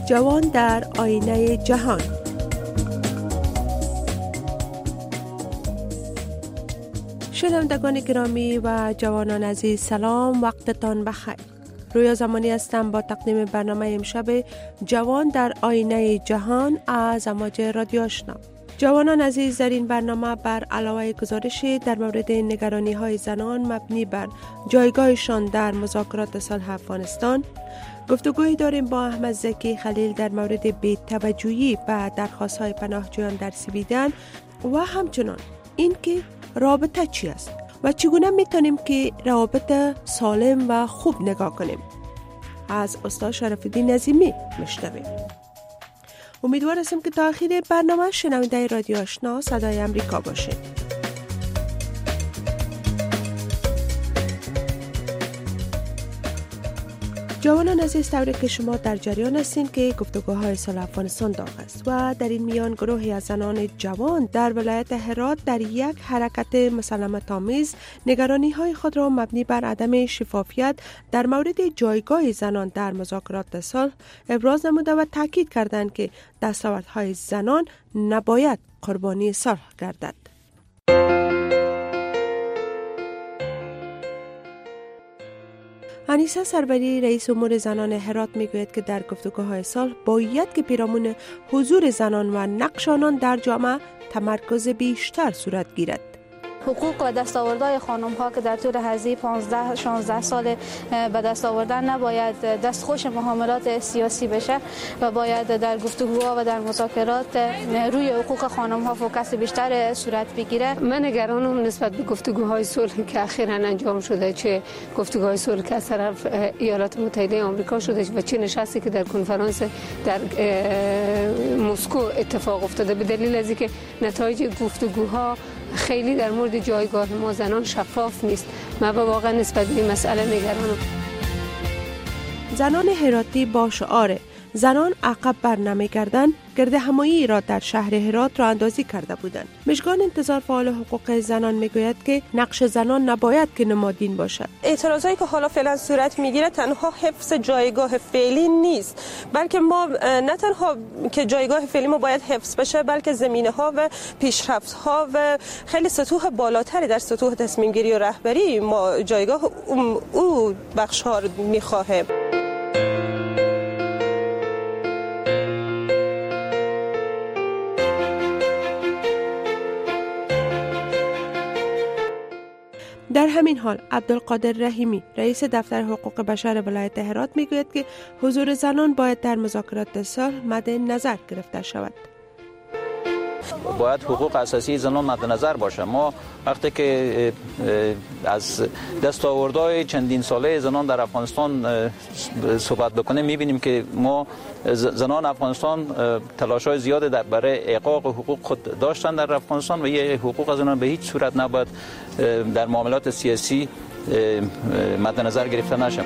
جوان در آینه جهان. شنوندگان گرامی و جوانان عزیز، سلام، وقتتان بخیر. رویا زمانی هستم با تقدیم برنامه امشب جوان در آینه جهان از امواج رادیو آشنا. جوانان عزیز، در این برنامه بر علاوه گزارشی در مورد نگرانی های زنان مبنی بر جایگاهشان در مذاکرات صلح افغانستان، گفتگویی داریم با احمد زکی خلیل در مورد بی‌توجهی به درخواست های پناهجویان در سویدن و همچنان اینکه رابطه چی است و چگونه میتونیم که روابط سالم و خوب نگاه کنیم. از استاد شرف‌الدین نظیمی میشنویم. امیدوار هستم که تا آخر برنامه شنونده رادیو آشنا صدای امریکا باشید. جوانان عزیز، طوری که شما در جریان هستین که گفتگوهای صلح افغانستان داغ است و در این میان گروهی از زنان جوان در ولایت هرات در یک حرکت مسالمت‌آمیز نگرانی های خود را مبنی بر عدم شفافیت در مورد جایگاه زنان در مذاکرات صلح ابراز نموده و تاکید کردند که دستاوردهای زنان نباید قربانی صلح گردد. انیسه سروری رئیس امور زنان هرات میگوید که در گفتگوهای صلح باید که پیرامون حضور زنان و نقش آنان در جامعه تمرکز بیشتر صورت گیرد. حقوق و دستاوردهای خانم ها که در طول هذه 15-16 سال به دست آوردن نباید دستخوش معاملات سیاسی بشه و باید در گفتگوها و در مذاکرات روی حقوق خانم ها فوکس بیشتر صورت بگیره. من نگرانم نسبت به گفتگوهای صلح که اخیراً انجام شده، چه گفتگوهای صلح که از طرف ایالات متحده آمریکا شده و چه نشستی که در کنفرانس در مسکو اتفاق افتاده، به دلیل از اینکه نتایج گفتگوها خیلی در مورد جایگاه ما زنان شفاف نیست. من واقعا نسبت به این مسئله نگرانم. زنان هراتی با شعار زنان عقب بر نمیگردند گرد همایی را در شهر هرات را اندازی کرده بودند. مژگان انتظار فعال حقوق زنان میگوید که نقش زنان نباید که نمادین باشد. اعتراضایی که حالا فعلا صورت میگیره تنها حفظ جایگاه فعلی نیست، بلکه ما نه تنها که جایگاه فعلی ما باید حفظ بشه، بلکه زمینه ها و پیشرفت ها و خیلی سطوح بالاتری در سطوح تصمیم گیری و رهبری ما جایگاه او بخش ها رو میخواهیم. در همین حال عبدالقادر رحیمی رئیس دفتر حقوق بشر ولایت هرات میگوید که حضور زنان باید در مذاکرات صلح مد نظر گرفته شود. باید حقوق اساسی زنان مد نظر باشه. ما وقتی که از دستاوردهای چندین ساله زنان در افغانستان صحبت بکنیم میبینیم که ما زنان افغانستان تلاش‌های زیاد برای احقاق حقوق خود داشتن در افغانستان و یه حقوق از زنان به هیچ صورت نباید در معاملات سیاسی مد نظر گرفته نشه.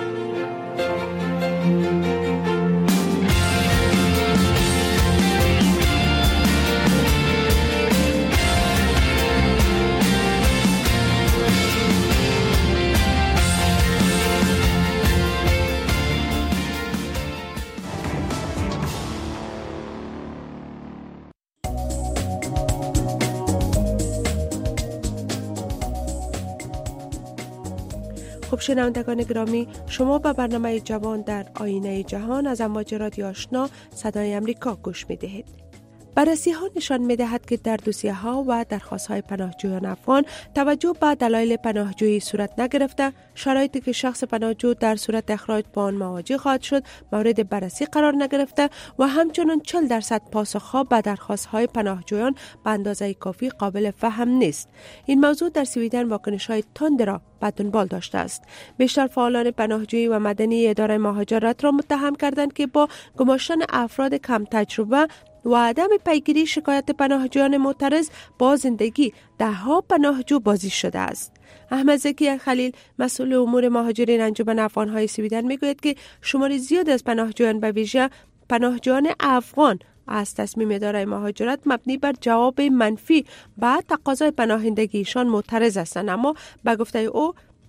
خب شنوندگان گرامی، شما به برنامه جوان در آینه جهان از امواج رادیو آشنا صدای امریکا گوش می‌دهید. بررسی ها نشان می‌دهد که در دوسیه ها و درخواست های پناهجویان افغان توجه به دلایل پناهجویی صورت نگرفته، شرایطی که شخص پناهجو در صورت اخراج با آن مواجه خواهد شد مورد بررسی قرار نگرفته و همچنین 40% پاسخ‌ها به درخواست های پناهجویان به اندازه کافی قابل فهم نیست. این موضوع در سویدن واکنش‌های تند را به دنبال داشته است. بیشتر فعالان پناهجویی و مدنی اداره مهاجرت را متهم کردند که با گماشتن افراد کم تجربه و عدم پیگیری شکایت پناهجویان معترض با زندگی ده‌ها پناهجو بازی شده است. احمد زکی خلیل مسئول امور مهاجرین انجمن افغان‌های سویدن میگوید که شمار زیاد از پناهجویان به ویژه پناهجویان افغان از تصمیم اداره مهاجرت مبنی بر جواب منفی به تقاضای پناهندگیشان معترض هستند، اما به گفته او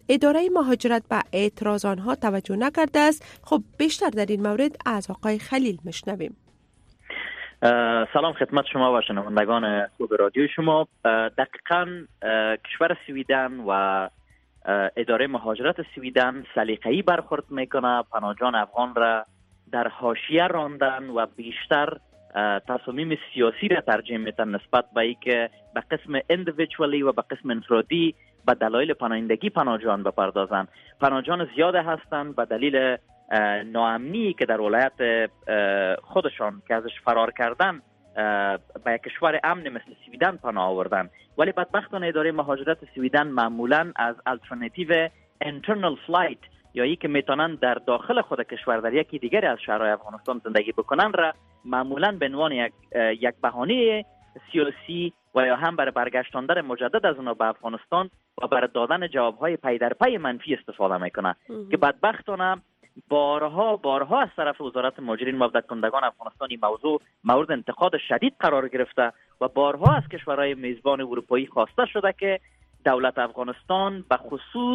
اداره مهاجرت به اعتراض آنها توجه نکرده است. خب بیشتر در این مورد از آقای خلیل میشنویم. سلام خدمت شما و شنوندگان خوب رادیو شما. دقیقاً کشور سویدن و اداره مهاجرت سویدن سلیقه‌ای برخورد میکنه، پناهجویان افغان را در حاشیه راندن و بیشتر تصامیم سیاسی را ترجیح میدن نسبت به اینکه به قسم اندیویدوالی و به قسم انفرادی به دلایل پناهندگی پناهجویان بپردازند. پناهجویان زیاد هستند به دلیل ناامنی که در ولایت خودشان که ازش فرار کردن به کشور امن مثل سویدن پناه آوردن، ولی بدبختانه اداره مهاجرت سویدن معمولا از الټرناتیو انترنال فلایت یا ای که میتونن در داخل خود کشور در یکی دیگری از شهرهای افغانستان زندگی بکنن را معمولا به عنوان یک بهانه سیاسی و یا هم برای برگشتاندن مجدد از اونا به افغانستان و برای دادن جوابهای پی در پی منفی استفاده میکنه که بدبختانه بارها از طرف وزارت مهاجرین و عودت‌کنندگان افغانستان این موضوع مورد انتقاد شدید قرار گرفته و بارها از کشورهای میزبان اروپایی خواسته شده که دولت افغانستان به خصوص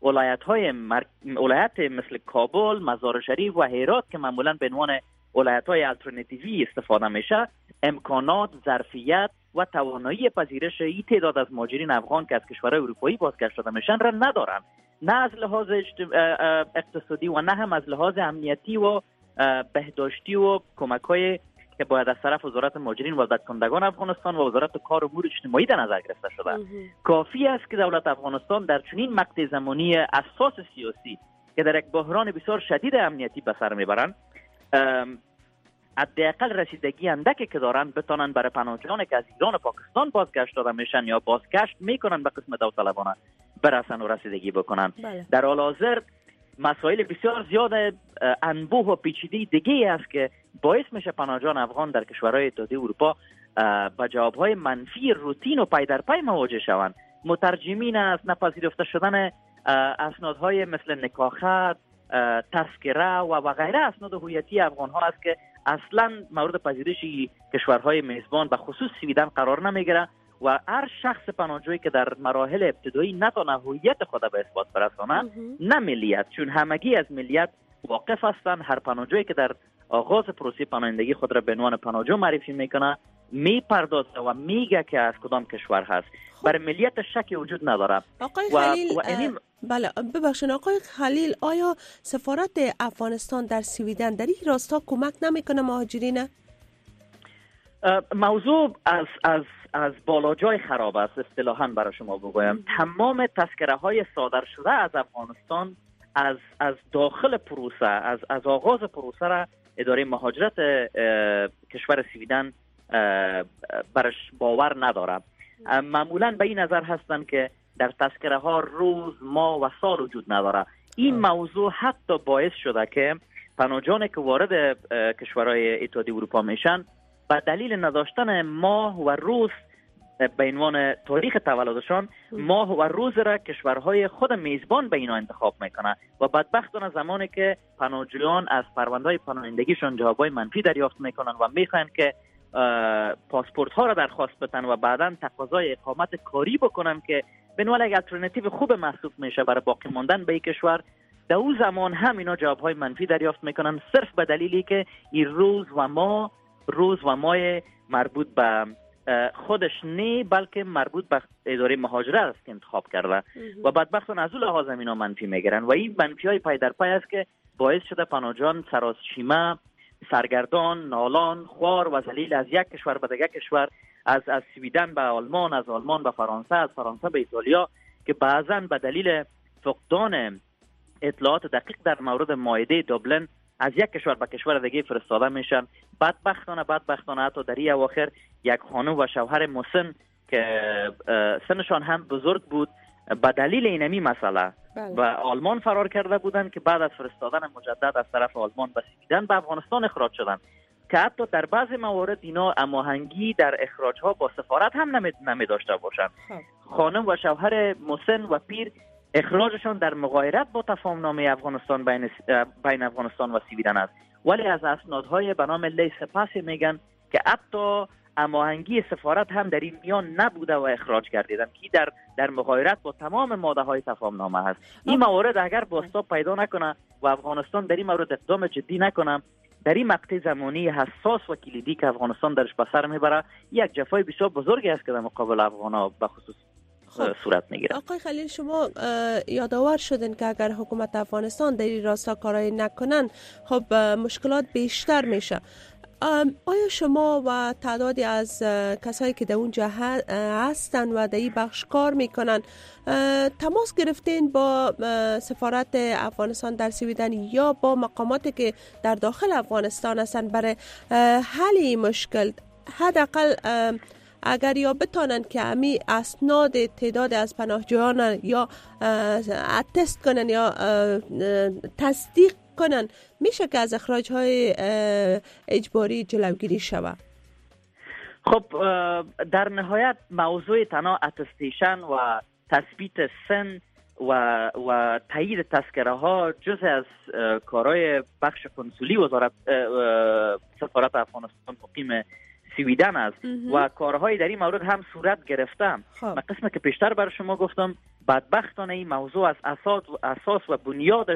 ولایت مثل کابل، مزار شریف و هرات که معمولا به عنوان ولایت‌های الټرناتیوی استفاده میشه، امکانات، ظرفیت و توانایی پذیرش این تعداد از مهاجرین افغان که از کشورهای اروپایی بازگشت شده میشن را ندارن، نه از لحاظ اقتصادی و نه هم از لحاظ امنیتی و بهداشتی و کمک‌های که باید از طرف وزارت مهاجرین و عودت‌کنندگان افغانستان و وزارت کار و امور اجتماعی در نظر گرفته شده. کافی است که دولت افغانستان در چنین مقطع زمانی اساس سیاسی که در یک بحران بسیار شدید امنیتی به سر میبرند، حداقل رسیدگی اندکی که دارن بتونن برای پناهجویانی که از ایران و پاکستان بازگشت داده میشن یا بازگشت میکنن به قسم داوطلبانه برسن و رسیدگی بکنن. در حال حاضر مسائل بسیار زیاد انبوه و پیچیده دیگه است که باعث میشه پناهجویان افغان در کشورهای اتحادیه اروپا با جوابهای منفی روتین و پی در پی مواجه شوند. مترجمین است، نپذیرفته شدن اسنادهای مثل نکاحت، تذکره و غیره اسناد هویتی افغان ها است که اصلا مورد پذیرش کشورهای میزبان به خصوص سویدن قرار نمیگیره و هر شخص پناهجویی که در مراحل ابتدایی نتونه هویت خود به اثبات برسانه، نه ملیت، چون همگی از ملیت واقف هستند، هر پناهجویی که در آغاز پروسه پناهندگی خود را به عنوان پناهجو معرفی میکنه میپردازه و میگه که از کدام کشور هست. برای ملیت شکی وجود نداره. آقای خلیل بله ببخشید آقای خلیل، آیا سفارت افغانستان در سویدن در این راستا کمک نمیکنه مهاجرین؟ موضوع از بالا جای خراب است. اصطلاحاً برای شما بگویم تمام تذکره های صادر شده از افغانستان از داخل پروسه از آغاز پروسه را اداره مهاجرت کشور سویدن برش باور نداره. معمولاً به این نظر هستند که در تذکره ها روز، ماه و سال وجود نداره. این موضوع حتی باعث شده که پناهجویانی که وارد کشورهای اتحادیه اروپا میشن به دلیل نداشتن ماه و روز به عنوان تاریخ تولدشان، ماه و روز را کشورهای خود میزبان به اینا انتخاب میکنه و بدبختانه زمانی که پناهجویان از پرونده‌های پناهندگیشون جوابای منفی دریافت میکنن و میخواین که پاسپورت ها را درخواست بدن و بعداً تقاضای اقامت کاری بکنن که به عنوان یک الټرناتیو خوب محسوب میشه برای باقی ماندن به این کشور، در اون زمان هم اینا جوابهای منفی دریافت میکنن صرف به دلیلی که این روز و ماه مربوط به خودش نه بلکه مربوط به اداره مهاجرت است که انتخاب کرده و بدبختانه از اون لحاظ اینا منفی میگیرن و این منفی های پای در پای است که باعث شده پناهجویان سراسیمه، سرگردان، نالان، خوار و ذلیل از یک کشور به دیگر کشور، از سویدن به آلمان، از آلمان به فرانسه، از فرانسه به ایتالیا، که بعضاً به دلیل فقدان اطلاعات دقیق در مورد معاهده دوبلن از یک کشور به کشور دیگه فرستاده میشن. بدبختانه حتی در این اواخر یک خانم و شوهر مسن که سنشان هم بزرگ بود به دلیل اینمی مسئله و آلمان فرار کرده بودند که بعد از فرستادن مجدد از طرف آلمان به سویدن به افغانستان اخراج شدند که حتی در بعضی موارد اینا هماهنگی در اخراجها با سفارت هم نمی داشته باشند. خانم و شوهر مسن و پیر اخراجشان در مغایرت با تفاهم نامه افغانستان بین افغانستان و سویدن است، ولی از اسنادهای به نام لیس پاس میگن که حتی هماهنگی سفارت هم در این میان نبوده و اخراج گردیدن که در مغایرت با تمام ماده های تفاهم نامه هست. این موارد اگر بازتاب پیدا نکنه و افغانستان در این مورد اقدام جدی نکنه، در این مقطع زمانی حساس و کلیدی که افغانستان درش به سر میبره، یک جفای بسیار بزرگی است که در مقابل افغان‌ها به خصوص صورت میگیره. آقای خلیل، شما یادآور شدین که اگر حکومت افغانستان در این راستا کارایی نکنن، خب مشکلات بیشتر میشه. آیا شما و تعدادی از کسایی که در اونجا هستن و در این بخش کار میکنن تماس گرفتین با سفارت افغانستان در سویدن یا با مقاماتی که در داخل افغانستان هستن برای حل این مشکل؟ حداقل اگر یا بتانن که همی اسناد تعداد از پناهجویان یا اتست کنن یا تصدیق کنن، میشه که از اخراج‌های اجباری جلوگیری شود؟ خب در نهایت موضوع تنها اتستیشن و تثبیت سن و تایید تذکره ها جزء از کارهای بخش کنسولی سفارت افغانستان مقیم سویدن است و کارهای در این مورد هم صورت گرفته. من قسمی که پیشتر بر شما گفتم، بدبختانه این موضوع از اساس و بنیادش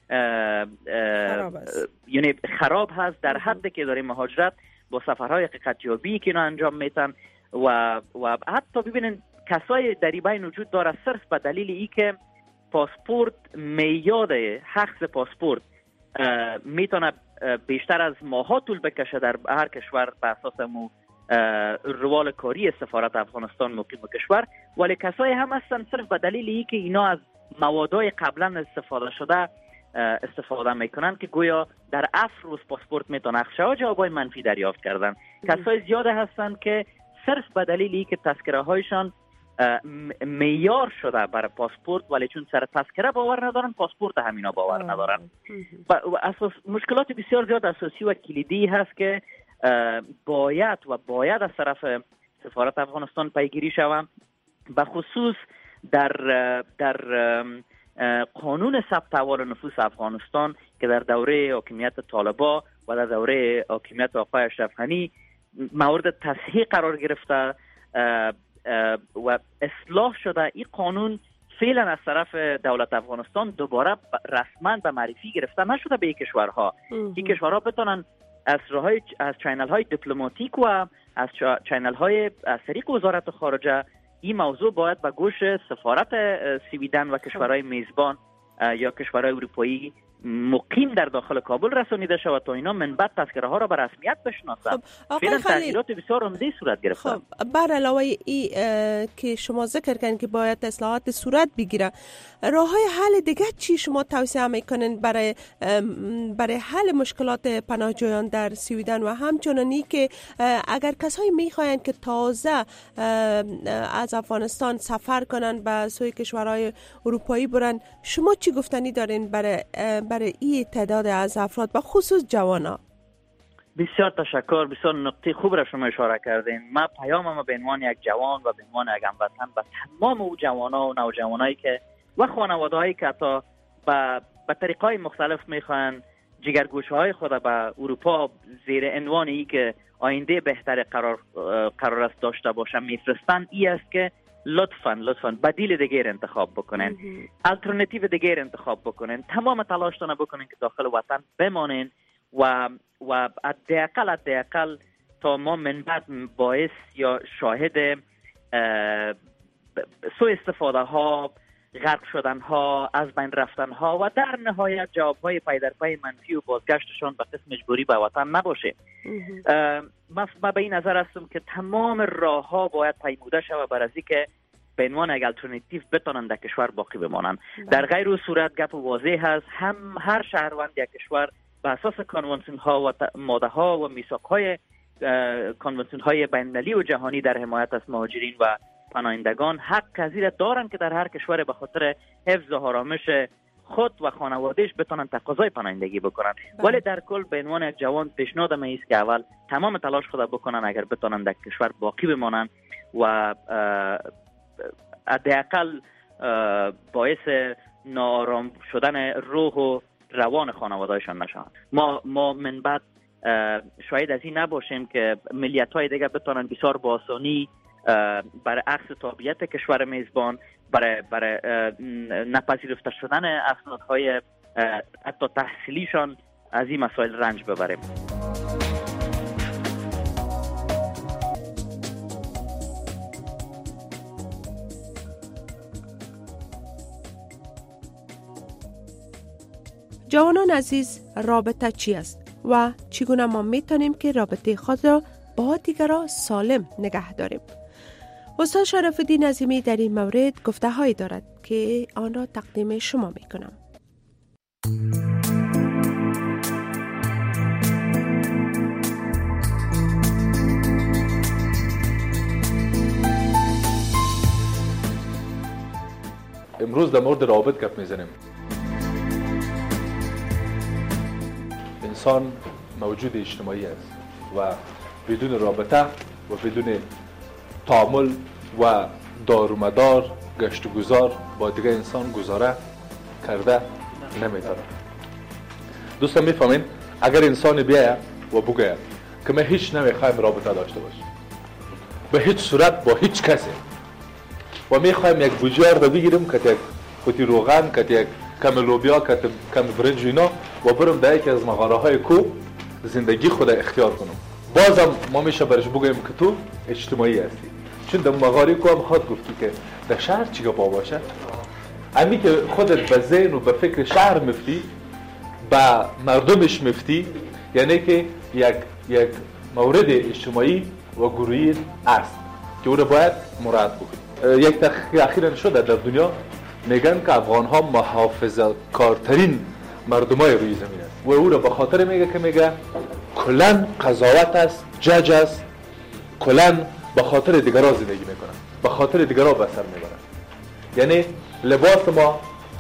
یعنی خراب هست، در حدی که داره مهاجرت با سفرهای حقیقتیابی که اینا انجام میتن و حتی ببینین کسای در این بین وجود داره صرف به دلیل ای که پاسپورت میاد حق پاسپورت میتونه بیشتر از ماها طول بکشه در هر کشور به اساس روال کاری سفارت افغانستان مقیم کشور، ولی کسای هم هستن صرف به دلیل ای که اینا از موادهای قبلا استفاده شده استفاده میکنن که گویا در 7 روز پاسپورت میتونه اخشا جوابای منفی دریافت کردن. کسای زیاده هستن که صرف به دلیل ای که تذکره هایشان معیار شده برای پاسپورت ولی چون سر تذکره باور ندارن، پاسپورت همینا باور ندارن. و اساس مشکلات بسیار زیاد اساسی و کلیدی هست که باید از طرف سفارت افغانستان پیگیری شود، به خصوص در قانون ثبت احوال نفوس افغانستان که در دوره حاکمیت طالبا و در دوره حاکمیت آقای اشرف غنی مورد تصحیح قرار گرفته و اصلاح شده. این قانون فعلا از طرف دولت افغانستان دوباره رسما به معرفی گرفته نشده به این کشورها. این کشورها بتونن از چینل های دیپلماتیک و از چینل های از طریق وزارت خارجه این موضوع باید به گوش سفارت سویدن و کشورهای میزبان یا کشورهای اروپایی مقیم در داخل کابل رسانیده شود تا اینا من بعد تذکره ها را به رسمیت بشناسند. فعلا تغییرات بسیار عمده صورت گرفته. خب بر علاوه ای که شما ذکر کردین که باید اصلاحات صورت بگیره، راههای حل دیگه چی شما توصیه میکنین برای حل مشکلات پناهجویان در سویدن و همچنانی که اگر کسایی میخواین که تازه از افغانستان سفر کنن به سوی کشورهای اروپایی برن، شما چی گفتنی دارین برای این تعداد از افراد و خصوص جوانا؟ بسیار تشکر، بسیار نقطه خوب را شما اشاره کردین. من پیامم به عنوان یک جوان و به عنوان یک هموطن به تمام او جوانا و نوجوانایی که و خانواده‌هایی که تا به طریقای مختلف میخوان جگرگوشه‌های خود به اروپا زیر عنوان ای که آینده بهتر قرار است داشته باشن میفرستن، ای است که لطفاً بدیل دیگر انتخاب بکنن، الटरनेटिव دیگر انتخاب بکنن، تمام تلاشتون بکنن که داخل وطن بمانن و حداقل تا ما من بعد باعث یا شاهد سوء استفاده ها، غرق شدن ها، از بین رفتن ها و در نهایت جواب های پی در پی منفی و بازگشتشان به قسم اجباری به وطن نباشه. من به این نظر هستم که تمام راه ها باید پیموده شود برای اینکه به عنوان یک الटरनेटिव بتونن در کشور باقی بمانند. در غیر او صورت گپ واضح هست، هر شهروند یک کشور به اساس کنوانسیون ها و ماده ها و میثاق های کنوانسیون های بین المللی و جهانی در حمایت از مهاجرین و پناهندگان حق پذیر دارند که در هر کشور به خاطر حفظ و آرامش خود و خانوادهش بتونن تقاضای پناهندگی بکنن. ولی در کل به عنوان یک جوان پیشنهادم است که اول تمام تلاش خود بکنن اگر بتونن در کشور باقی بمانن و حداقل باعث ناآرام شدن روح و روان خانواده‌شان نشوند. ما من بعد شاید از این نباشیم که ملیت‌های دیگه بتونن بسیار با آسانی برای عکس تابعیت کشور میزبان، برای نپذیرفته شدن اسنادهای حتی تحصیلیشان از این مسائل رنج ببریم. جوانان عزیز، رابطه چی است و چگونه ما میتونیم که رابطه خود را با دیگران سالم نگه داریم؟ استاد شرف الدین عظیمی در این مورد گفته هایی دارد که آن را تقدیم شما میکنم. امروز در مورد روابط گپ میزنیم. انسان موجود اجتماعی است و بدون رابطه و بدون تعامل و دارومدار گشت و گذار با دیگه انسان گذاره کرده نمیتونه. دوستان میفهمین؟ اگر انسان بیاید و بگه که من هیچ نمیخوایم رابطه داشته باشم به هیچ صورت با هیچ کسی و میخوایم یک بوجار رو بگیریم که یک قوطی روغن، که یک کم لوبیا، که کم برنج و اینا و برم در یکی از مغاره های کو زندگی خود اختیار کنم، بازم ما میشه برش بگویم که تو اجتماعی هستی. چون در مغاره کو هم خود گفتی که در شهر چیگه با باشه، امی که خودت به ذهن و به فکر شهر مفتی، به مردمش مفتی، یعنی که یک مورد اجتماعی و گروهی است که او را باید مراعات بکنی. یک تحقیق اخیرا شده در دنیا میگن که افغان ها محافظه کارترین مردمای روی زمین است و او را به خاطر میگه که میگه کلن قضاوت است، جج است، کلن به خاطر دیگران زندگی میکنن، به خاطر دیگران به سر میبرن. یعنی لباس ما،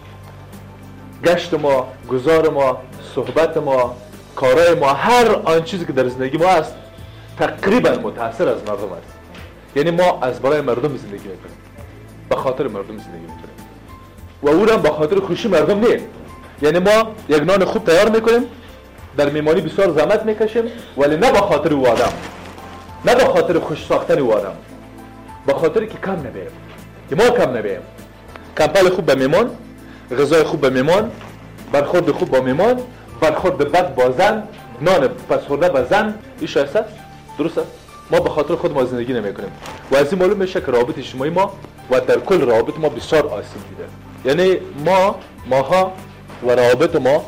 گشت ما، گذار ما، صحبت ما، کارهای ما، هر آن چیزی که در زندگی ما است تقریبا متاثر از مردم است. یعنی ما از برای مردم زندگی میکنیم، به خاطر مردم زندگی میکنیم و او را به خاطر خوشی مردم نیست. یعنی ما یک نان خوب تیار میکنیم، در میمانی بسیار زحمت میکشیم، ولی نه به خاطر او آدم، نه به خاطر خوش ساختن او آدم، به خاطر که کم نبیم، که ما کم نبیم. کمپل خوب به میمان، غذای خوب به میمان، برخورد خوب با میمان، برخورد بد با زن، نان پس خورده به زن، این شایسته است؟ درست است؟ ما به خاطر خود ما زندگی نمیکنیم و از این معلوم میشه که روابط اجتماعی ما و در کل روابط ما بسیار آسیب دیده. یعنی ماها و روابط ما،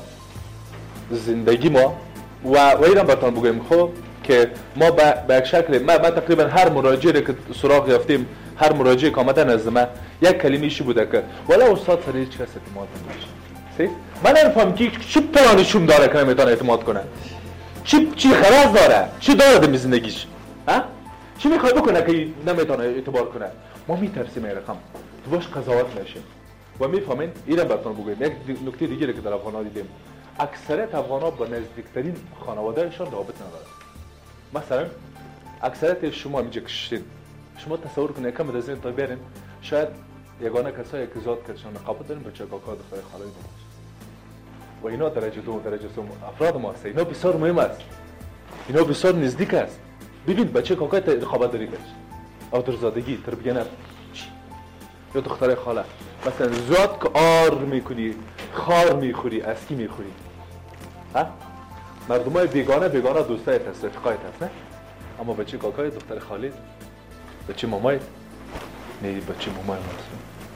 زندگی ما و ایران براتون بگویم خب که ما به یک شکل ما تقریبا هر مراجعه که سراغ یافتیم، هر مراجعه که آمدن از ما یک کلمه‌ایشی بوده که والا استاد سر هیچ کس اعتماد نمیشه. من نمیفهمم که چی پلانشون داره که نمیتونه اعتماد کنه، چی خلاص داره، چی داره در زندگیش، ها؟ چی میخواد بکنه که نمیتونه اعتبار کنه؟ ما میترسیم این رقم تو باش قضاوت نشیم و میفهمین. ایران براتون بگویم یک نکته دیگه که در افغان‌ها دیدیم، اکثریت افغان‌ها با نزدیکترین خانواده‌شان رابط ندارن. مثلا اکثریت شما اینجا کشتین، شما تصور کنید کم از این تا برین شاید یگانه کسایی که زاد کردشان رقابت دارن بچه کاکا دختر خاله باشه و اینا درجه دوم درجه سوم افراد ما هست. اینا بسیار مهم است، اینا بسیار نزدیک است. ببین بچه کاکا رقابت داری کردش آدرزادگی تربیت یا دختر خاله مثلا زاد که آر میکنی، خار میخوری، اسکی میخوری. ها؟ مردمای بیگانه دوستایت هست، رفقایت هست، نه؟ اما بچه کاکای دختر خاله، بچه مامای نه، بچه مامای هست.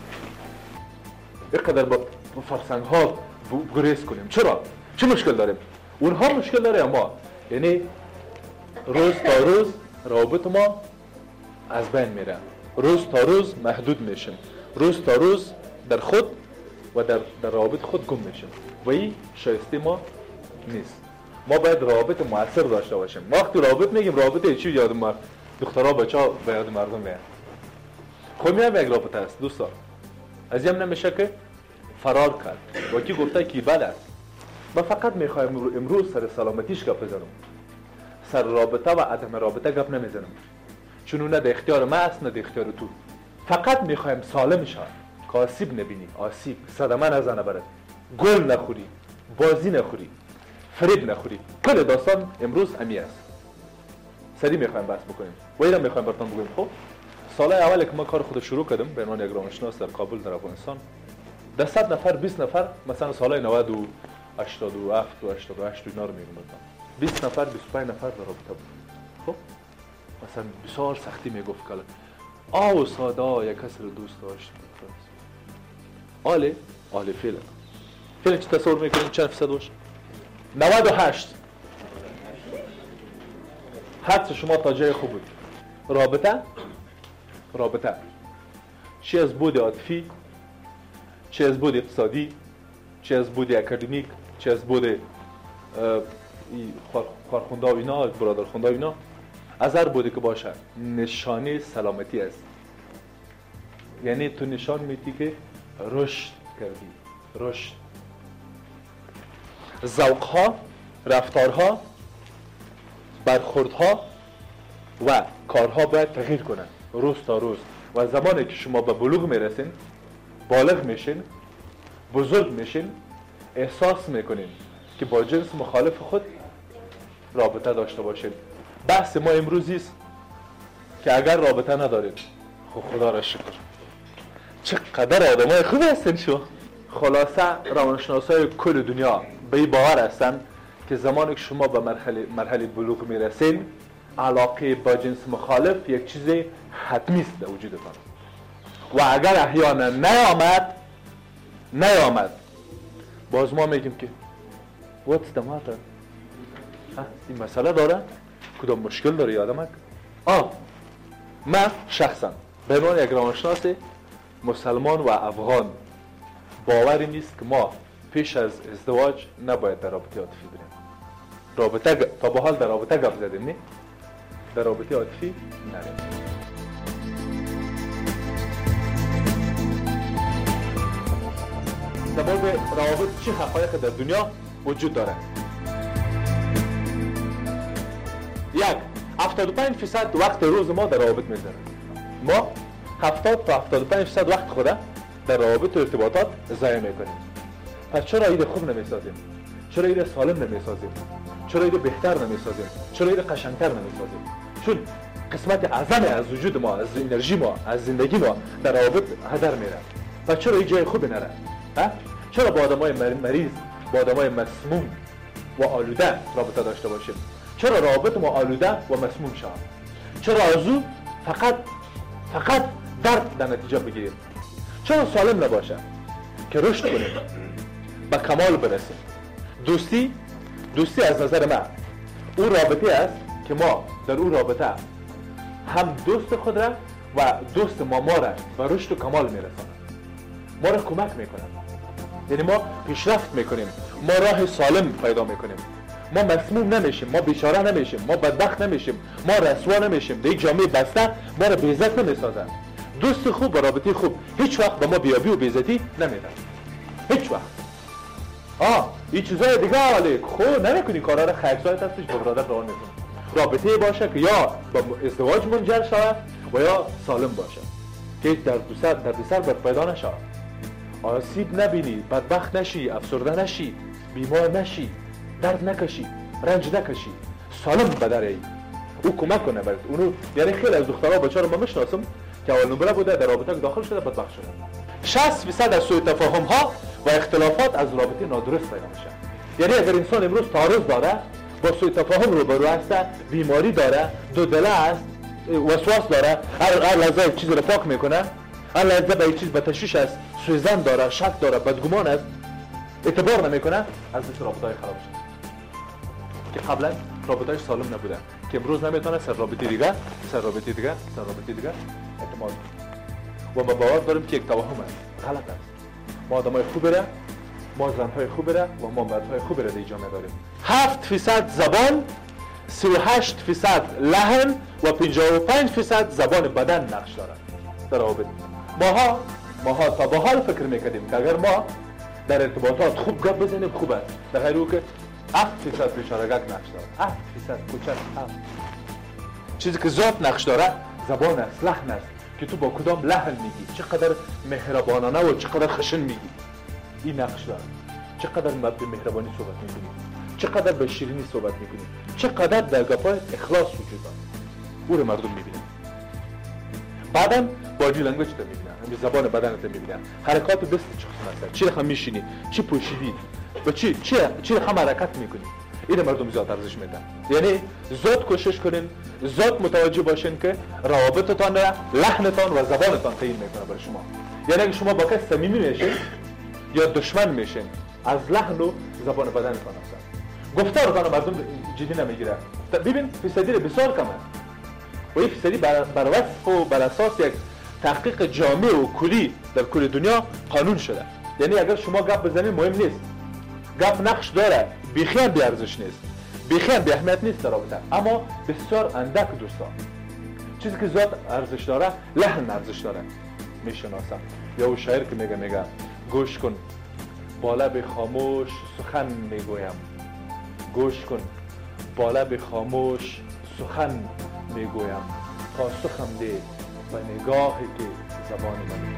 اینقدر با فرسنگ ها گریز کنیم. چرا؟ چه مشکل داریم؟ اونها مشکل داره اما یعنی روز تا روز روابط ما از بین میره، روز تا روز محدود میشیم، روز تا روز در خود و در روابط خود گم میشیم و این شایسته ما نیست. ما باید روابط مؤثر داشته باشیم. ما وقتی روابط میگیم روابط چی یاد ما دخترها بچه‌ها به یاد مردم میاد. خب میام یک رابطه است دوستان. از این نمیشه که فرار کرد و کی گفته کی بد است. ما فقط میخوایم امروز سر سلامتیش گپ بزنم، سر رابطه و عدم رابطه گپ نمیزنم، چون نه در اختیار ما است نه در اختیار تو. فقط میخوایم سالم شد که آسیب نبینی، آسیب صدمه نزنه برات، گل نخوری، بازی نخوری. فریب نخوری. کل داستان امروز امی است. سری میخوایم بحث بکنیم و اینا میخوایم براتون بگیم. خب سال اولی که ما کار خود شروع کردم به عنوان یک روانشناس در کابل در افغانستان، 100 نفر 20 نفر مثلا سالهای 90 و 87 و 88 اینا رو میگم، 20 نفر 25 نفر در رابطه بود. خب مثلا بسیار سختی میگفت کلا آو ساده یک کس رو دوست داشت. آله فعلا چه تصور میکنیم چند فیصد باشه؟ 98. حدس شما تا جای خوب بود. رابطه چه از بود عاطفی، چه از بود اقتصادی، چه از بود اکادمیک، چه از بود کارخونده و اینا، برادرخونده و اینا، از هر بوده که باشه نشانه سلامتی است. یعنی تو نشان میدی که رشد کردی. رشد، ذوق‌ها، رفتارها، برخوردها و کارها باید تغییر کنن روز تا روز. و زمانی که شما به بلوغ میرسین، بالغ میشین، بزرگ میشین، احساس میکنین که با جنس مخالف خود رابطه داشته باشین. بحث ما امروزی است که اگر رابطه ندارید، خدا را شکر چقدر آدمای خوبی هستین شما. خلاصه روانشناسای کل دنیا به این باور هستن که زمانی که شما به مرحله بلوغ میرسین، علاقه با جنس مخالف یک چیز حتمی است در وجودتان. و اگر احیانا نیامد باز ما میگیم که what's the matter؟ این مسئله داره؟ کدام مشکل داره آدمک؟ من شخصا به عنوان یک روانشناس مسلمان و افغان باوری نیست که ما پیش از ازدواج نباید در رابطه عاطفی بریم. رابطه تا به حال در رابطه گپ زدیم، نه؟ در رابطه عاطفی نریم. در مورد روابط چه حقایق در دنیا وجود داره؟ 75% وقت روز ما در روابط می‌گذره. ما 70 تا 75% وقت خود در روابط و ارتباطات ضایع می‌کنیم. پس چرا ایده خوب نمی‌سازیم؟ چرا ایده سالم نمی‌سازیم؟ چرا ایده بهتر نمی‌سازیم؟ چرا ایده قشنگتر نمی‌سازیم؟ چون قسمت اعظم از وجود ما، از انرژی ما، از زندگی ما در روابط هدر میره. پس چرا این جای خوبی نره؟ چرا با آدمای مریض، با آدمای مسموم و آلوده رابطه داشته باشیم؟ چرا رابطه ما آلوده و مسموم شود؟ چرا از او فقط درد در نتیجه بگیریم؟ چرا سالم نباشه که رشد کنیم، به کمال برسیم؟ دوستی از نظر من او رابطه است که ما در او رابطه هم دوست خود را و دوست ما را به رشد و کمال میرسانند. ما را کمک میکنند. یعنی ما پیشرفت میکنیم، ما راه سالم پیدا میکنیم، ما مسموم نمیشیم، ما بیچاره نمیشیم، ما بدبخت نمیشیم، ما رسوا نمیشیم. در یک جامعه بسته ما را بی‌عزت نمیسازن. دوست خوب و رابطه خوب هیچ وقت به ما بیابی و بی‌عزتی نمیدن. هیچ وقت. این چیزای دیگه ولی خود نمیکنی کارا را خیرسایت هستش با برادر راه میکنی. رابطه باشه که یا با ازدواج منجر شود و یا سالم باشه که در سر پیدا نشود، آسیب نبینی، بدبخت نشی، افسرده نشی، بیمار نشی، درد نکشی، رنج نکشی، سالم بدره. او کمک کنه برات. اونو یعنی خیلی از دخترها بچه‌ها رو من میشناسم که اول نمره بوده در رابطه داخل شده بدبخت شده. 60% از سوء تفاهم ها و اختلافات از رابطه نادرست پیدا میشه. یعنی اگر انسان امروز تعارض داره، با سوء تفاهم روبرو است، بیماری داره، دو دله است، وسواس داره، هر لحظه یک چیز رو پاک میکنه، هر لحظه به یک چیز به تشویش است، سوءظن داره، شک داره، بدگمان است، اعتبار نمیکنه، از این رابطه‌های خراب شد که قبلا رابطه‌اش سالم نبوده، که امروز نمیتونه سر رابطه دیگه اعتماد و ما باور داریم که یک توهم است، غلط است. ما آدمای خوبی را، ما زنهای خوبی را و ما مردهای خوبی را در جامعه داریم. 7% زبان، 38% لحن و 55% زبان بدن نقش دارد در روابط. ماها تا به حال فکر میکردیم که اگر ما در ارتباطات خوب گپ بزنیم خوب است، در غیر او که 7% بیچارگک نقش دارد. 7% کوچک 7. چیزی که ذات نقش داره زبان است، لحن است که تو با کدام لحن میگی، چقدر مهربانانه و چقدر خشن میگی. این نقش داره. چقدر به مهربانی صحبت میکنی، چقدر به شیرینی صحبت میکنی، چقدر در گپای اخلاص وجود داره، او رو مردم میبینن. بعدم بادی لنگویج تو میبینن، همین زبان بدنت میبینن، حرکات دست چه قسمت است، چی رقم میشینی، چی پوشیدی و چی رقم حرکت میکنی، این مردم زیاد ارزش میدن. یعنی زیاد کوشش کنین، زیاد متوجه باشین که روابطتان، لحنتان و زبانتان تعیین میکنه برای شما. یعنی اگه شما با کس صمیمی میشین یا دشمن میشین، از لحن و زبان بدنتان هست. گفتارتان مردم جدی نمیگیره. ببین فیصدی بسیار کمه و این فیصدی بر وصف و بر اساس یک تحقیق جامع و کلی در کل دنیا قانون شده. یعنی اگر شما گپ بزنید مهم نیست، گپ نقش داره، بیخیان بی ارزش نیست، بیخیان بی اهمیت نیست در رابطه، اما بسیار اندک دوستا. چیزی که زیاد ارزش داره لحن ارزش داره، میشناسم. یا او شاعر که میگه گوش کن با لب خاموش سخن میگویم، گوش کن با لب خاموش سخن میگویم، پاسخم ده به نگاهی که زبان من.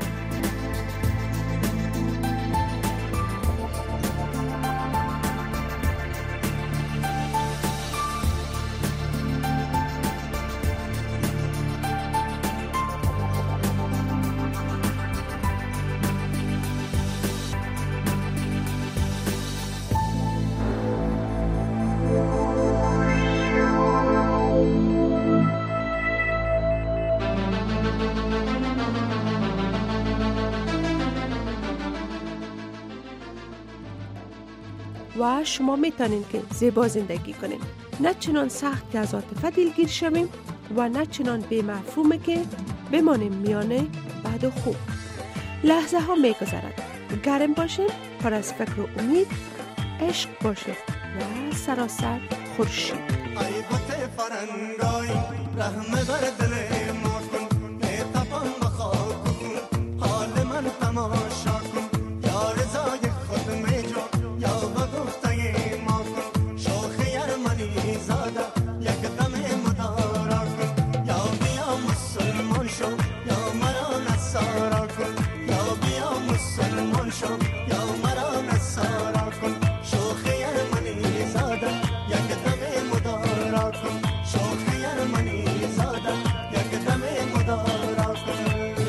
و شما میتونین که زیبا زندگی کنین، نه چنان سخت که از عاطفه دلگیر شویم و نه چنان بی مفهومه که بمانیم میانه بد و خوب. لحظه ها میگذرد، گرم باشین، پر از فکر و امید، عشق باشید و سراسر خورشید. ای بوته فرنگای رحم بر دل ما کن، نتپان بخواه کن، حال من تماشا کن، یا رضای خود میجا یا بگفته ما کن، شوخی ارمنی زاده یک دم مدارا کن، یا بیا مسلمان شو یا مرا نصارا کن، یا بیا مسلمان شو یا مرا نصارا کن، شوخی ارمنی زاده یک دم مدارا کن، شوخی ارمنی زاده یک دم مدارا کن.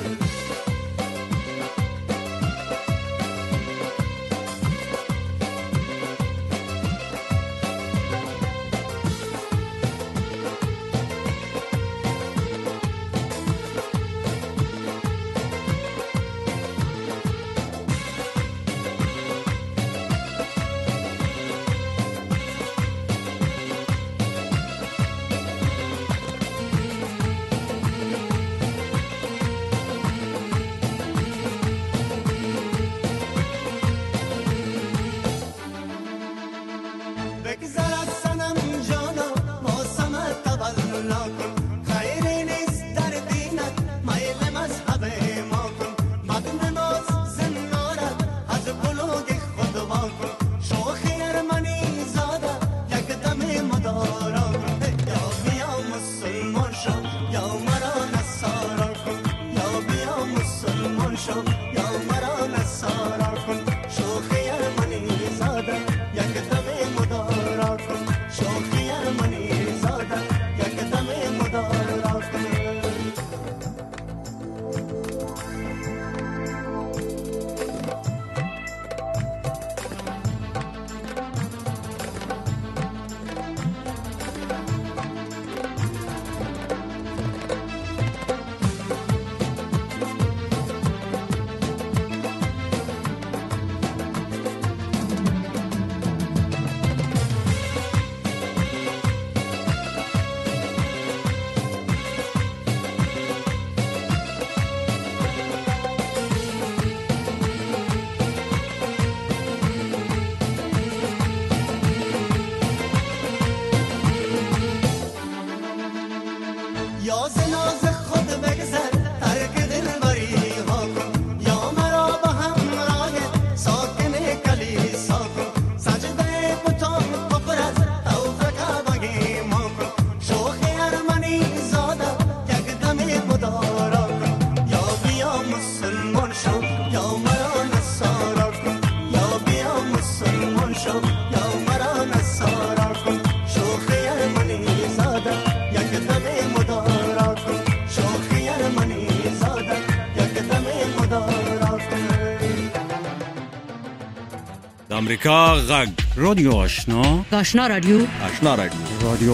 بگذر از سنم جانا موسم تولا کن، خیری نیست در دینت میل مذهب ما کن، مد نماز زندارت از بلوغ خود وا کن، شوخی ارمنی زاده یک دم مدارا کن، یا بیا مسلمان شو یا مرا نصارا کن، یا بیا مسلمان شو یا مرا نصارا کن، شوخی ارمنی زاده یک دم مدارا کن، شوخی ارمنی زاده یک دم مدارا کن. یا ز ناز خود بگذر ترک دلبری ها کن، یا مرا به همراه ساکن کلیسا کن، سجده بتان بپرست طوف کعبه ما کن، شوخی ارمنی زاده یک دم مدارا کن، یا بیا مسلمان شو یا مرا نصارا کن، یا بیا مسلمان شو یا مرا نصارا امریکا غږ رادیو آشنا آشنا رادیو آشنا رادیو